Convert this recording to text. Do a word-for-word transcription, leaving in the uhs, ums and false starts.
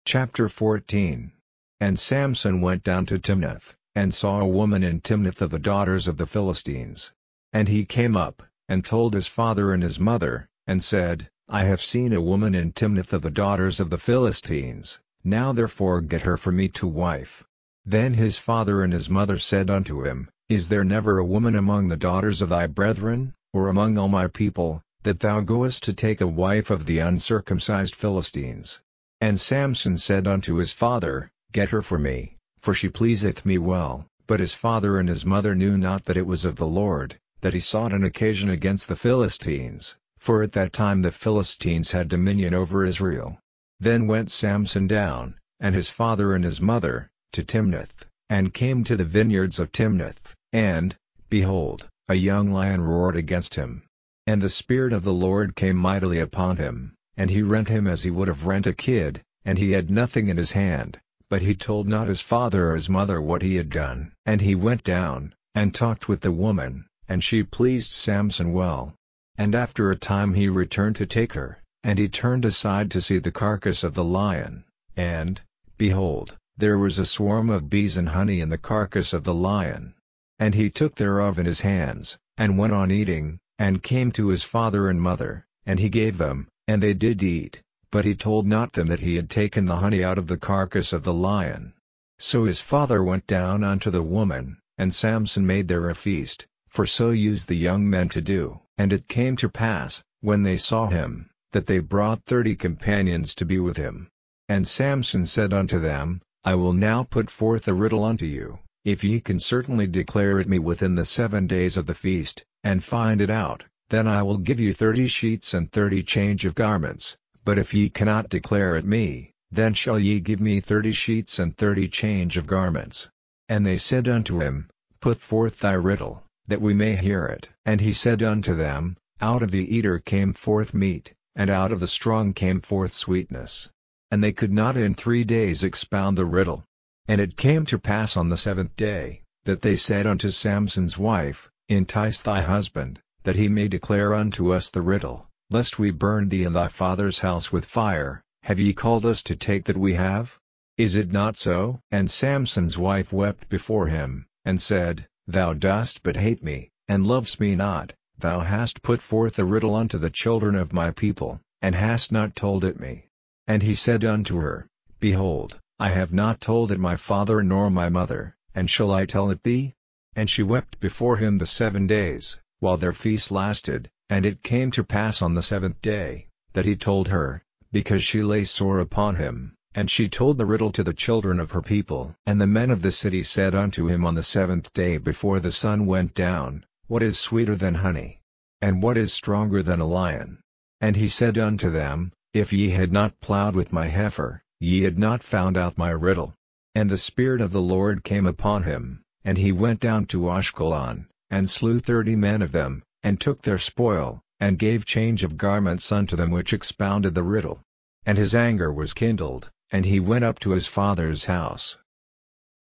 Chapter fourteen. And Samson went down to Timnath, and saw a woman in Timnath of the daughters of the Philistines. And he came up, and told his father and his mother, and said, I have seen a woman in Timnath of the daughters of the Philistines, now therefore get her for me to wife. Then his father and his mother said unto him, Is there never a woman among the daughters of thy brethren, or among all my people, that thou goest to take a wife of the uncircumcised Philistines? And Samson said unto his father, Get her for me, for she pleaseth me well. But his father and his mother knew not that it was of the Lord, that he sought an occasion against the Philistines, for at that time the Philistines had dominion over Israel. Then went Samson down, and his father and his mother, to Timnath, and came to the vineyards of Timnath, and, behold, a young lion roared against him. And the Spirit of the Lord came mightily upon him, and he rent him as he would have rent a kid, and he had nothing in his hand, but he told not his father or his mother what he had done. And he went down, and talked with the woman, and she pleased Samson well. And after a time he returned to take her, and he turned aside to see the carcass of the lion, and, behold, there was a swarm of bees and honey in the carcass of the lion. And he took thereof in his hands, and went on eating, and came to his father and mother, and he gave them, and they did eat, but he told not them that he had taken the honey out of the carcass of the lion. So his father went down unto the woman, and Samson made there a feast, for so used the young men to do. And it came to pass, when they saw him, that they brought thirty companions to be with him. And Samson said unto them, I will now put forth a riddle unto you, if ye can certainly declare it me within the seven days of the feast, and find it out, then I will give you thirty sheets and thirty change of garments. But if ye cannot declare it me, then shall ye give me thirty sheets and thirty change of garments. And they said unto him, Put forth thy riddle, that we may hear it. And he said unto them, Out of the eater came forth meat, and out of the strong came forth sweetness. And they could not in three days expound the riddle. And it came to pass on the seventh day, that they said unto Samson's wife, Entice thy husband, that he may declare unto us the riddle, lest we burn thee and thy father's house with fire. Have ye called us to take that we have? Is it not so? And Samson's wife wept before him, and said, Thou dost but hate me, and lovest me not. Thou hast put forth a riddle unto the children of my people, and hast not told it me. And he said unto her, Behold, I have not told it my father nor my mother, and shall I tell it thee? And she wept before him the seven days, while their feast lasted. And it came to pass on the seventh day, that he told her, because she lay sore upon him, and she told the riddle to the children of her people. And the men of the city said unto him on the seventh day before the sun went down, What is sweeter than honey? And what is stronger than a lion? And he said unto them, If ye had not plowed with my heifer, ye had not found out my riddle. And the Spirit of the Lord came upon him, and he went down to Ashkelon, and slew thirty men of them, and took their spoil, and gave change of garments unto them which expounded the riddle. And his anger was kindled, and he went up to his father's house.